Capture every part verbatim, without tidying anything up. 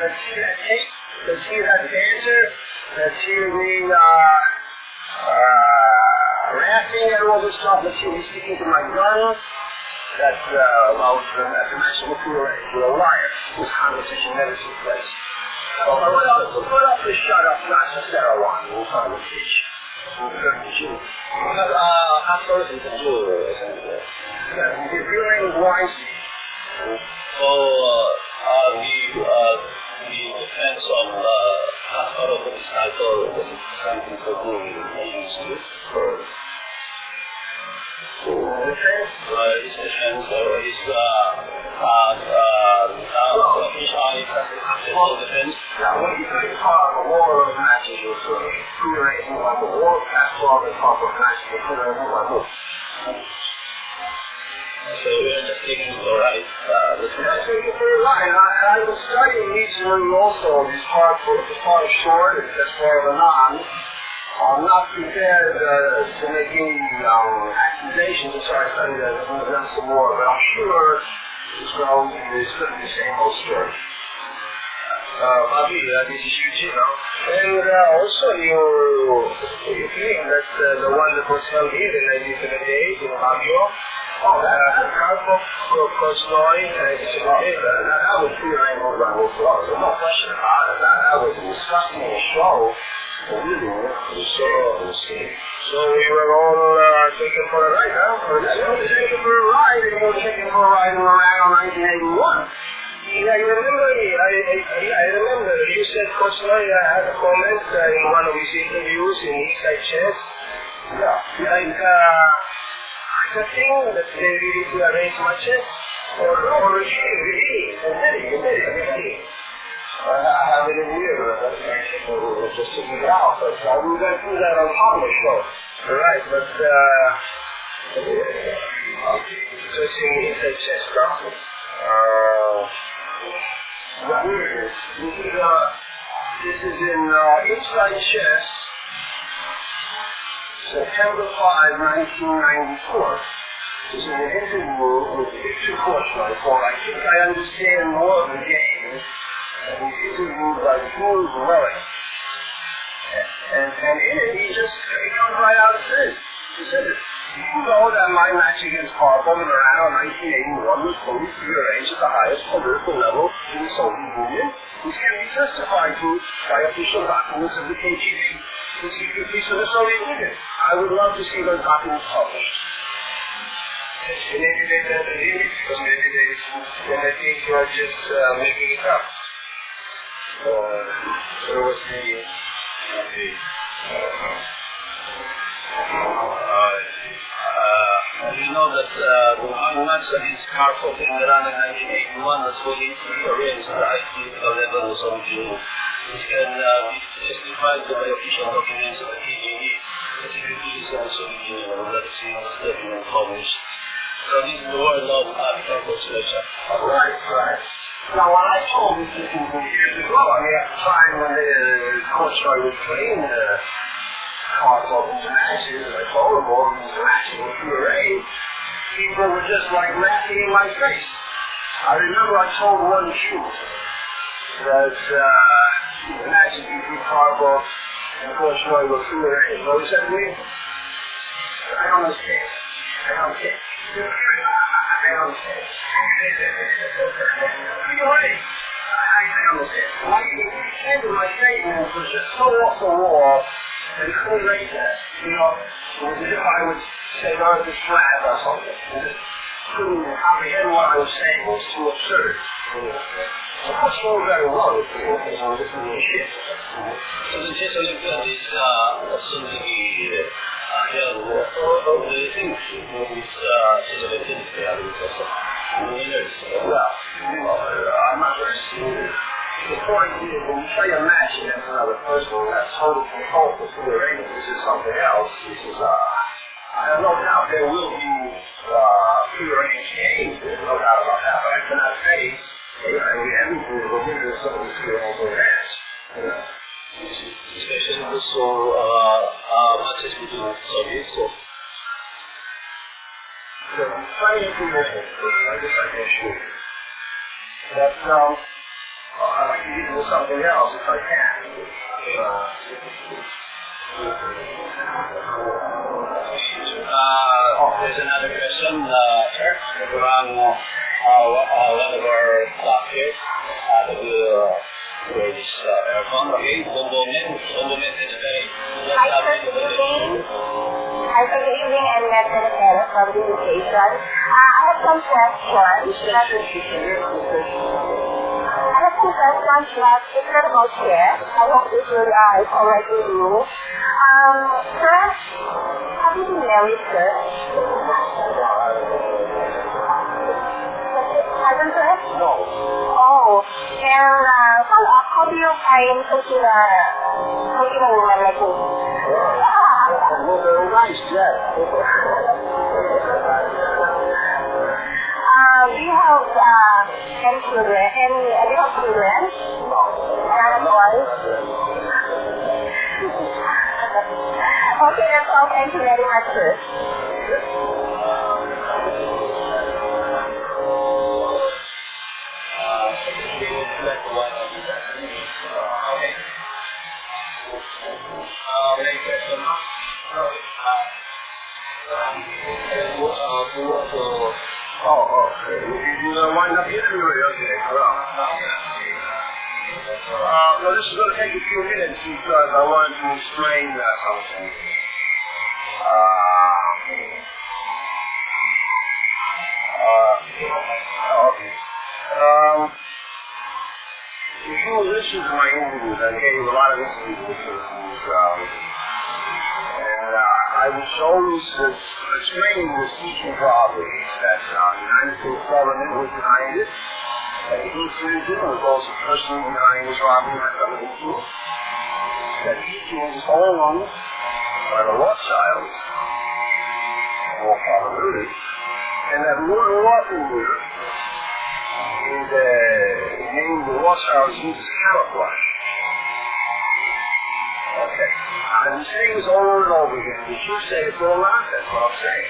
let's see that tape, let's see that dancer, let's see me, uh, uh, rapping and all this stuff, let's see me sticking to my guns. That, uh, well, at the National Tour with a wire, this conversation never took place. So, but what else, what else is shut up, not so Sarah one, we'll find the pitch. Because, uh, after the tour, the viewing Weinstein. So, uh, uh, the, uh, the defense of, uh, as part of this title, was it something to do with used for So, the defense? Uh, his defense, or his, uh, uh, uh, uh, his eyes as a successful defense. Yeah, when you think about the war of matches, you're sort of creating like a war platform and talk of matches, you're creating like this. So we're just taking it alright. Uh, this yeah, so you're pretty right. And I, I was studying recently also these parts for the part short and just for the non. I'm not prepared uh, to make any um, accusations until I study that and done some more, but I'm sure it's going to be the same old story. Uh, Bobby, uh, this is Eugene, no? And uh, also you, you claim that uh, the one that was held here in nineteen seventy-eight in Baguio, oh, that uh, the Carpov Korsnoy in nineteen seventy-eight, uh, that, that was pure rainbow rubble flow. There's no question about it. That, that was a disgusting show. Really, so, so we were all uh, taken for a ride, huh? We were taken for a ride, and we were taken for a ride in around nineteen eighty-one. Yeah, you remember me? I, I, I remember you said Coach Noy uh, had a comment uh, in one of his interviews in Eastside Chess. Yeah. Like, uh, accepting that they really could arrange matches? Or, or really, really, really, really, really. I have it in here, just to figure out, but uh, we went through that on public show. Right, but, uh, just in Eastside Chess stuff. Uh, here it is. This is, uh, this is in, uh, Inside Chess, September fifth, nineteen ninety-four. This is an interview with Victor Korsnoy for I Think I Understand More of the Game. And he's interviewed by Jules Roy. And, and in it, he just, he comes right out and says, he says, you know that my match against Karpov in around nineteen eighty-one was fully prearranged at the highest political level in the Soviet Union, which can be testified to by official documents of the K G B, the secret police of the Soviet Union. I would love to see those documents published. And maybe they said the limits, because maybe they, they might think you are just uh, making it up. Uh, there was the, the uh, Uh, uh, you know that uh, the one match against Karpov in Iran in nineteen eighty-one was fully arranged at the high political level of the Soviet Union. This can uh, be testified by official documents of the K G B, the secret police of the Soviet Union, and that is in the statement published. So this is the word of Article Constitution. Right, right. Now, when I told this to people years ago, I mean, at the time when the Korsnoy was playing the Karpov in the matches, I told them all these matches were prearranged, people were just like laughing in my face. I remember I told one truth, that uh, the matches between Karpov and Korsnoy were prearranged. What was that mean? I don't understand. I don't understand. I don't understand. You're right. I, I understand. My, the end of my statement was just so off the wall and couldn't make that. You know, it was as if I would say the earth is flat or something. And just couldn't comprehend what I was saying. It was too absurd. Of course, you know very well if you listen to this shit. So the Chess Olympiad is uh, soon to be uh, held. What do you think this uh, Chess Olympiad is held because of the winners? Well, you know, I'm not very serious. The point is, when you play a match against another person, that's total control for prearranged. This is something else. This is, uh, I have no doubt there will be uh, prearranged games. There's no doubt about that, but I cannot say, you know, everything is a winner of some of these prearranged match. Especially also uh, uh, matches between Soviets. So. The funny thing is, I guess I can show you, that um, Uh, I'd like to get into something else if I can. Uh, Uh, there's another question, uh, sir, from uh, uh, one of our staff here. Uh, that will uh, wear this uh, aircon. Okay, Bombo Men. Bombo Men is very Hi, sir. Good evening. Hi, sir. Good evening. I'm Netta Netta from the station. Uh, I have some questions. I have some questions that it's not about share. I hope this will uh, is alright with you. Um, sir, have you been married, sir? Hasn't, sir? no. Oh, and uh, how, uh, how do you find taking a, taking a woman like me? Well, very nice, yes. Uh, do you have uh, any children? Any, uh, do you have children? No. None at all? Okay, that's all. Thank you very much, sir. Okay. Uh, next question. Oh, oh. You uh, wind up here? Okay, well. Uh, no, this is going to take a few minutes because I wanted to explain uh, something. Uh, uh, okay. Um, if you listen to my interviews, I gave a lot of interviews, um, and uh, I was always uh, explaining this teaching robbery that uh, the United States government was behind it. That East Clinton was also the person behind this robbery by some of the East. That East was owned by the Rothschilds, in all probability, and that William Rothenberg is a name the Rothschilds used as camouflage. Okay. I'm saying this over and over again, but you say it's all nonsense, what I'm saying.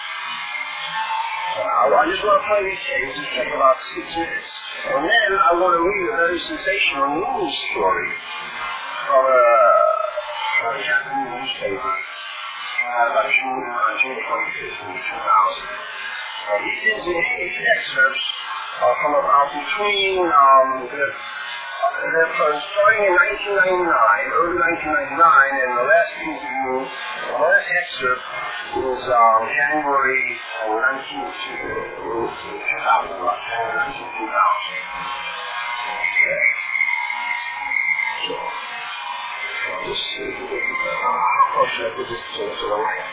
Now, I just want to play these tapes. It'll take about six minutes. And then I want to read a very sensational news story from a, from a Japanese newspaper. Uh, about June, uh, June twenty-fifth, two thousand. Uh, these, these excerpts are from about between, um, the, they're from starting in nineteen ninety-nine, early nineteen ninety-nine, and the last interview, the last excerpt is um, January nineteenth, two thousand, January nineteenth, two thousand. Okay. So, I'll just see if we can, uh, or should I put this to, to the right?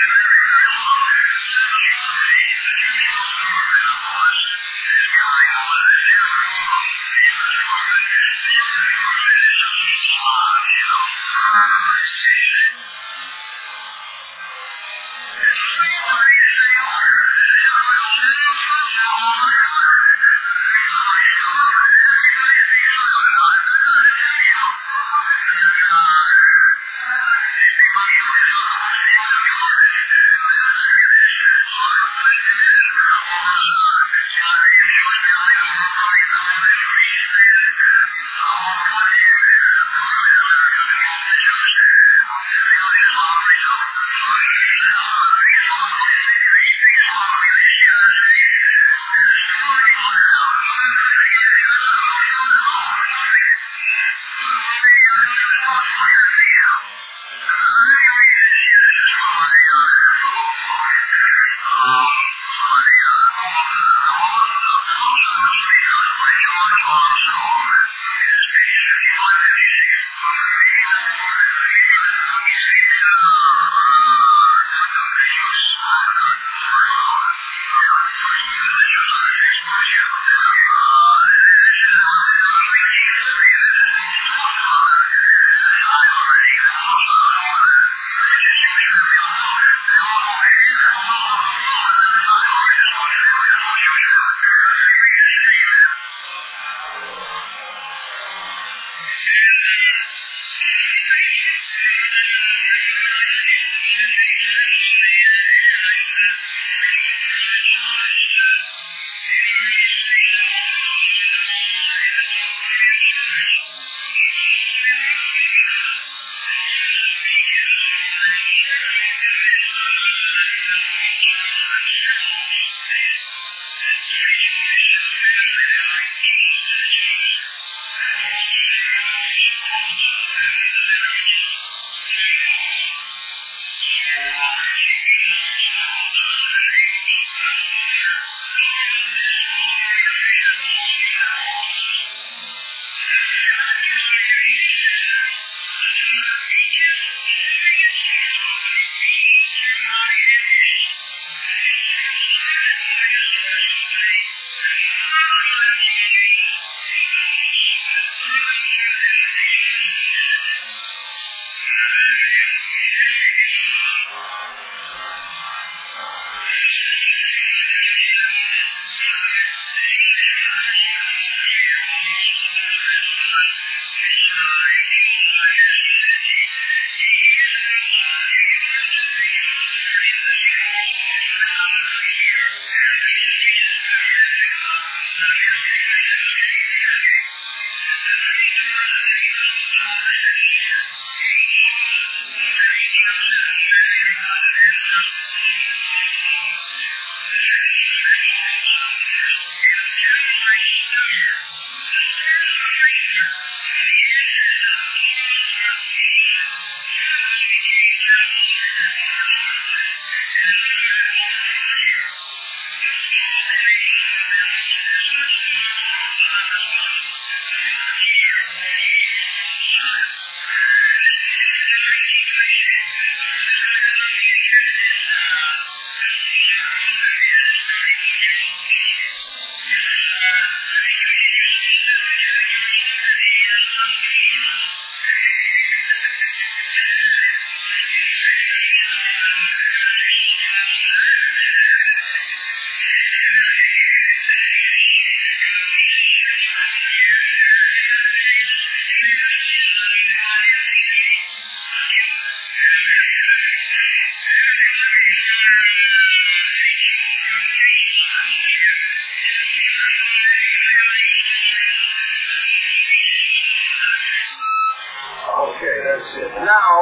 That's it. Now,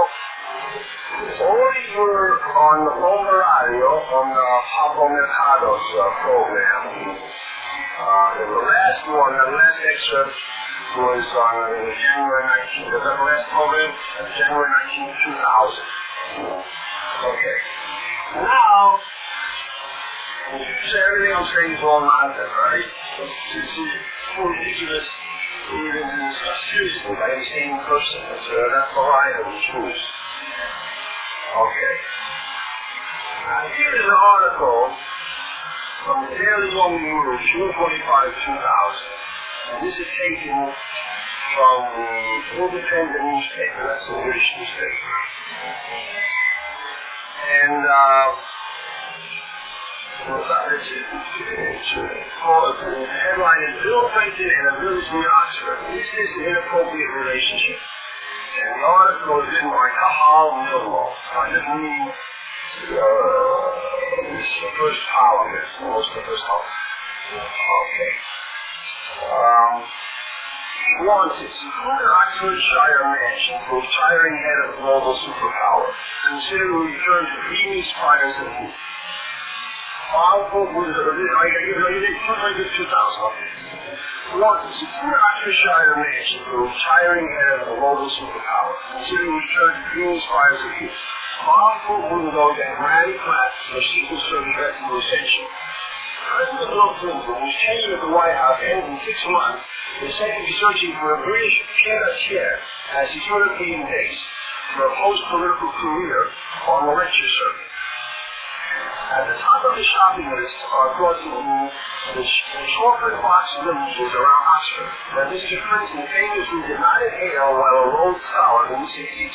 only were on the home radio on the Pablo Mercado's uh, program. Uh, the last one, the last excerpt was on uh, January nineteenth. Was that the last program? Uh, January nineteenth, two thousand. Okay. Now, so everything I'm saying is all nonsense, right? It's, it's too ridiculous. Even discussed seriously by any sane person. It's uh, that variety we choose. Okay. Here is an article from the Daily Yomi News, June twenty-fifth, two thousand. And this is taken from the Independent newspaper, that's the British newspaper. And, uh, it's, it's called, the headline is Bill Clinton and a Village near Oxford. Is this an inappropriate relationship? And the article is written by Kahal Milmo. I didn't mean uh, this first column, it's almost the first column. Okay. Um, Wanted, secluded Oxfordshire mansion for retiring head of global superpower. Consider a return to dreamy spires of youth. Powerful was I give you two thousand. Wanted, secluded Oxfordshire mansion for retiring head of the global superpower. Consider a return to dreamy spires of youth. Powerful windows and granny flats for secret service rescue essential. President Bill Clinton, whose tenure at the White House ends in six months, is said to be searching for a British pied-à-terre as his European base for a post-political career on the lecture circuit. At the top of the shopping list are brought to you the chocolate box villages around Oxford that Mister Clinton famously did not inhale while a Rhodes Scholar in the sixties.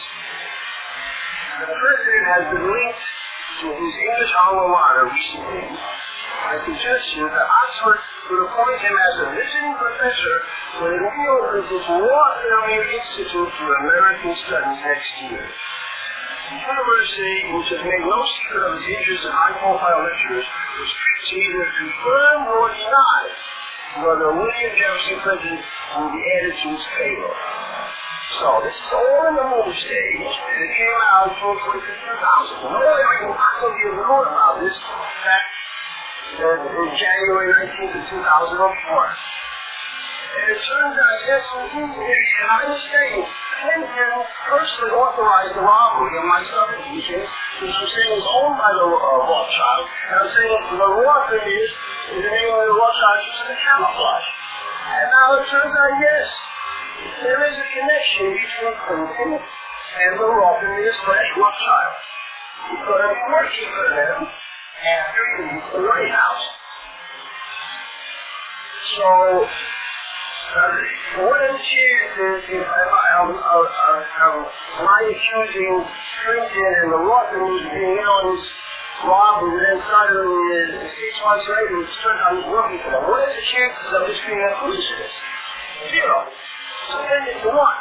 The president has been linked to his English alma mater recently by suggestion that Oxford would appoint him as a visiting professor when it reopens its War Failure Institute for American Studies next year. The university, which has made no secret of its interest in high-profile lecturers, was to either confirm nor deny whether William Jefferson Clinton will be added to its payroll. So, this is all in the movie stage, and it came out June twenty-fifth, two thousand. No way I can possibly have known about this fact in January nineteenth of two thousand four. And it turns out, yes, indeed, and I was saying, Clinton personally authorized the robbery of my study teaching, which was saying was owned by the uh, Rothschild, and I'm saying the Roth is, is the name of the Rothschild, which is a camouflage. And now it turns out, yes, there is a connection between Clinton and the Roth slash Rothschild. He's going to be working for them after he leaves the White House. So, uh, what are the chances if I'm, I'm, I'm, I'm accusing Clinton and the Roth of being in on this robbery, and then suddenly, uh, six months later, it turns out he's working for them? What are the chances of this being a coincidence? Zero. So then it's one.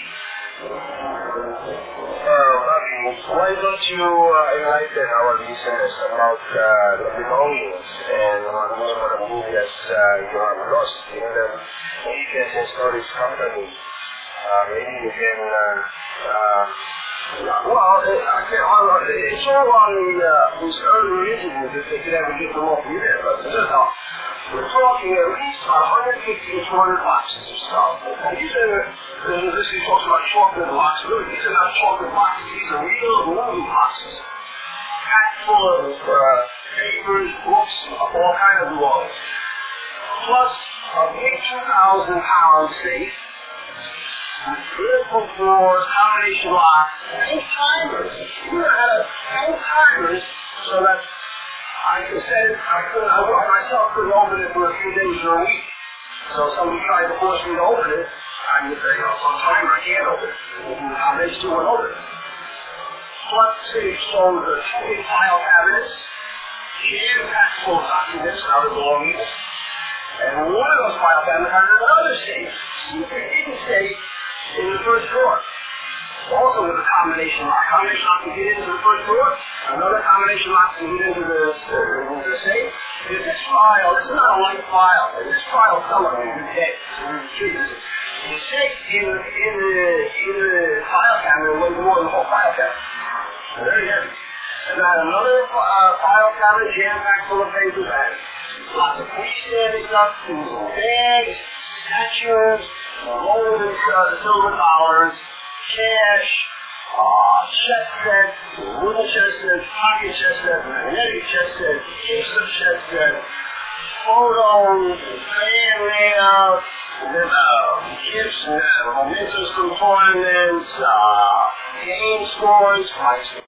Uh, why don't you uh, enlighten our listeners about uh, the belongings and what are the media uh, you have lost in the Agents and Storage Company? Uh, maybe you can... Uh, uh, well, I can't, uh, it's all on the, uh, this early interview that they could ever get them off the air, but uh, we're talking at least about one hundred fifty to two hundred boxes of stuff. And these are, uh, this is talks about chocolate boxes. Really, these are not chocolate boxes. These are real movie boxes. Packed full of uh, papers, books, all kinds of belongings. Plus a big two thousand pound safe, critical floors, combination locks, and timers. You know how to hang timers so that I could set it, I could, I, I myself couldn't open it for a few days or a week. So somebody tried to force me to open it, I would say, you know, sometime I can't open it. I'll make sure it open it. Plus, it shows the two big file cabinets, jam-packed full of documents and other belongings. And one of those file cabinets has another safe, secret hidden safe, in the first drawer. Also with a combination lock. Combination lock to get into the first drawer, another combination lock to get into the, uh, into the safe. If this file, this is not a light file, if this file fell on you, you're dead. The safe in, in, the, in the file cabinet weighs more than the whole file cabinet. Very heavy. And then another uh, file cabinet jam-packed full of papers and lots of freestanding stuff, bags, statues, gold and uh, silver dollars, cash, uh, chest sets, wooden chest sets, pocket chest sets, magnetic chest sets, case of chest sets, photos, fan layouts, uh, gifts, uh, mementos from tournaments, uh, game scores, price